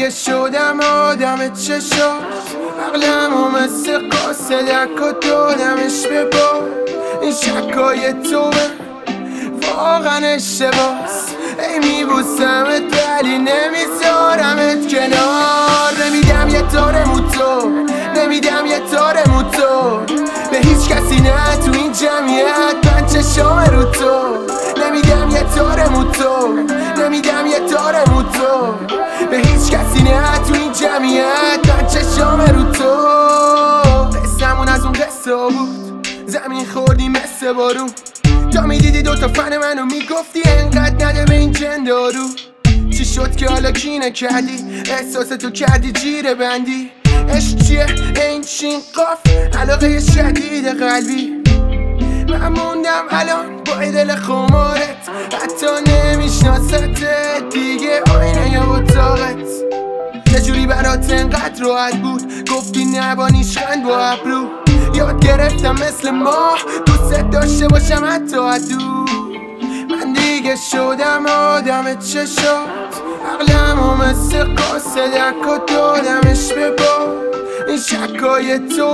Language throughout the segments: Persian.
دیگه شدم آدم چشات، عقلمو مثل قاصدک و دادمش به باد. این شکای تو واقعا اشتباس، ای میبوسمت ولی نمیذارمت کنار. نمیدم یه تار موتور، نمیدم یه تار موتور به هیچ کسی، نه تو این جمعیت من چشام رو تو. نمیدم یه تار موتور، نمیدم یه تار موتور به هیچ کسی، نه تو این جمعیت من چشام رو تو. قصه‌مون از اون قصه بود، زمین خوردی مثل بارون. تا میدیدی دوتا فن منو میگفتی انقدر نده به این جندارو. چی شد که حالا کینه کردی، احساس تو کردی جیره بندی. عشق چیه این چین قاف، علاقه شدید قلبی. من موندم الان با دل خمارت، حتی نمیشناست دیگه آینه یا اتاقت. یه جوری برات انقدر راحت بود، گفتی نبانیش خند با ابرو. یاد گرفتم مثل ماه دوست داشته باشم حتی دور. من دیگه شدم آدم چشات، عقلمو مثل قاصدک و دادمش به باد. این شکای تو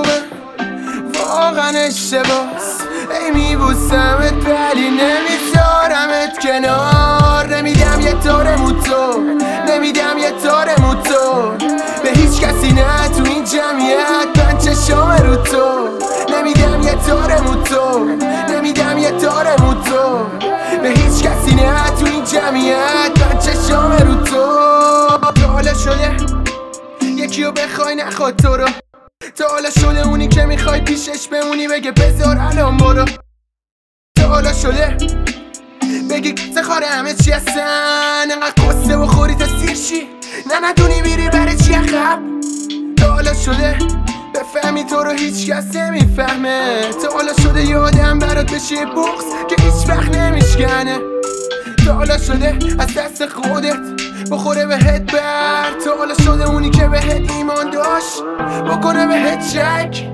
واقعا اشتباس، ای میبوسمت ولی نمیذارمت کنار. نمیدم یه تار موتور، نمیدم یه تار موتور به هیچ کسی، نه تو این جمعیت من چشام رو تو. نمیدم یه تار موتور، نمیدم یه تار موتور به هیچ کسی، نه تو این جمعیت من چشام رو تو. تا حالا شده یکیو بخوای نخواد تو رو، تا حالا شده اونی که میخوای پیشش بمونی بگه بذار الان برو. تا حالا شده بگی تخاره همه چی هستن، انقدر قصه بخوری تا سیر شی، نه ندونی میری برای چی عقب. تا حالا شده بفهمی تو رو هیچ کس نمیفهمه، تا حالا شده یه آدم برات بشه بغض که هیچ وقت نمیشکنه. تا حالا شده از دست خودت بخوره بهت بر، تا حالا شده اونی که بهت ایمان داشت بکنه بهت شک.